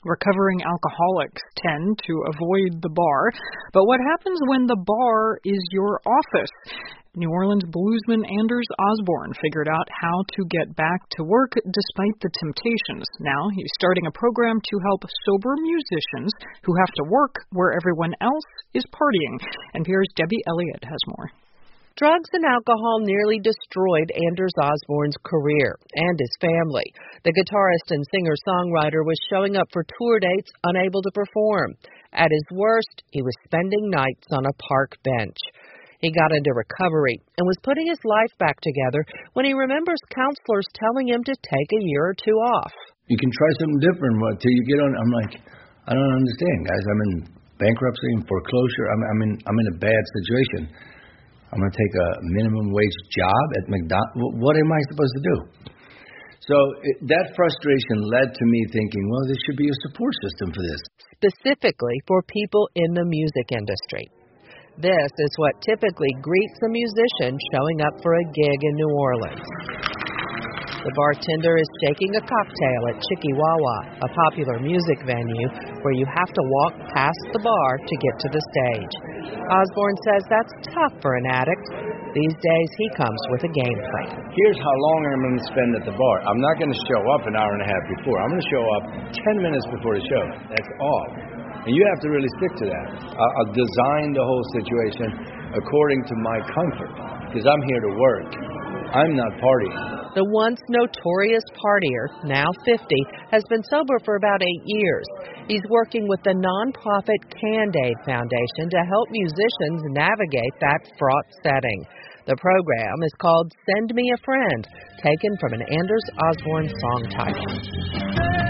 Recovering alcoholics tend to avoid the bar, but what happens when the bar is your office? New Orleans bluesman Anders Osborne figured out how to get back to work despite the temptations. Now he's starting a program to help sober musicians who have to work where everyone else is partying. NPR's Debbie Elliott has more. Drugs and alcohol nearly destroyed Anders Osborne's career and his family. The guitarist and singer-songwriter was showing up for tour dates unable to perform. At his worst, he was spending nights on a park bench. He got into recovery and was putting his life back together when he remembers counselors telling him to take a year or two off. You can try something different until you get on. I'm like, I don't understand, guys. I'm in bankruptcy and foreclosure. I'm in a bad situation. I'm going to take a minimum wage job at McDonald's. What am I supposed to do? So that frustration led to me thinking, well, there should be a support system for this. Specifically for people in the music industry. This is what typically greets a musician showing up for a gig in New Orleans. The bartender is shaking a cocktail at Chicky Wawa, a popular music venue where you have to walk past the bar to get to the stage. Osborne says that's tough for an addict. These days he comes with a game plan. Here's how long I'm going to spend at the bar. I'm not going to show up an hour and a half before. I'm going to show up 10 minutes before the show. That's all. And you have to really stick to that. I'll design the whole situation according to my comfort, because I'm here to work. I'm not partying. The once notorious partier, now 50, has been sober for about 8 years. He's working with the nonprofit Cand-Aid Foundation to help musicians navigate that fraught setting. The program is called Send Me a Friend, taken from an Anders Osborne song title.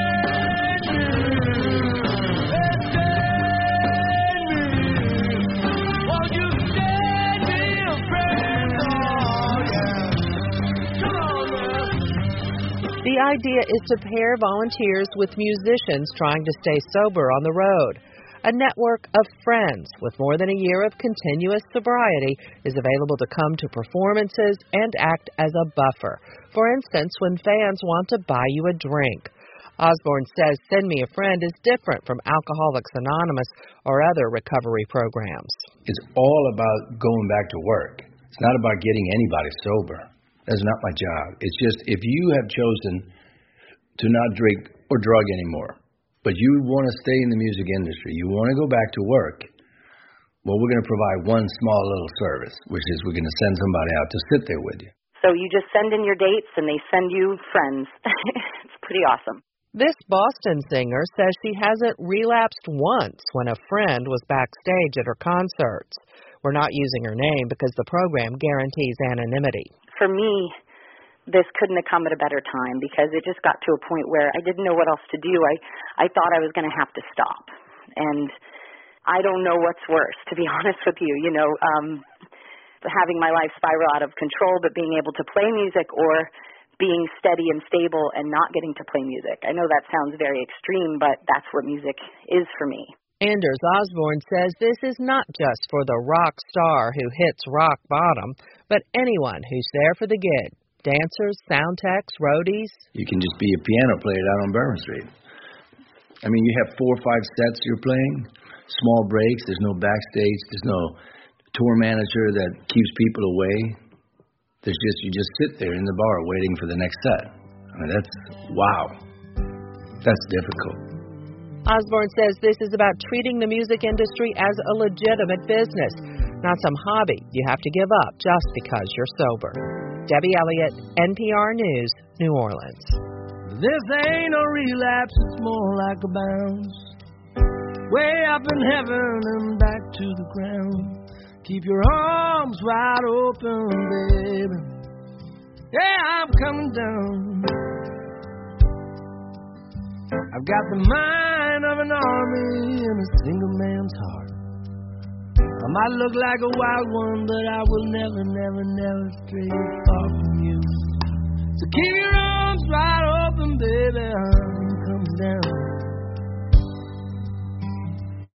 The idea is to pair volunteers with musicians trying to stay sober on the road. A network of friends with more than a year of continuous sobriety is available to come to performances and act as a buffer. For instance, when fans want to buy you a drink. Osborne says Send Me a Friend is different from Alcoholics Anonymous or other recovery programs. It's all about going back to work. It's not about getting anybody sober. That's not my job. It's just if you have chosen to not drink or drug anymore, but you want to stay in the music industry, you want to go back to work, well, we're going to provide one small little service, which is we're going to send somebody out to sit there with you. So you just send in your dates and they send you friends. It's pretty awesome. This Boston singer says she hasn't relapsed once when a friend was backstage at her concerts. We're not using her name because the program guarantees anonymity. For me, this couldn't have come at a better time because it just got to a point where I didn't know what else to do. I thought I was going to have to stop. And I don't know what's worse, to be honest with you. You know, having my life spiral out of control but being able to play music, or being steady and stable and not getting to play music. I know that sounds very extreme, but that's what music is for me. Anders Osborne says this is not just for the rock star who hits rock bottom, but anyone who's there for the gig. Dancers, sound techs, roadies. You can just be a piano player down on Bourbon Street. I mean, you have 4 or 5 sets you're playing, small breaks, there's no backstage, there's no tour manager that keeps people away. There's just, you just sit there in the bar waiting for the next set. I mean, that's, wow. That's difficult. Osborne says this is about treating the music industry as a legitimate business, not some hobby you have to give up just because you're sober. Debbie Elliott, NPR News, New Orleans. This ain't a relapse, it's more like a bounce. Way up in heaven and back to the ground. Keep your arms wide open, baby. Yeah, I'm coming down. I've got the mind of an army and a single man's heart. I might look like a wild one, but I will never, never, never stray far from you. So keep your arms wide open, baby, I'm coming down.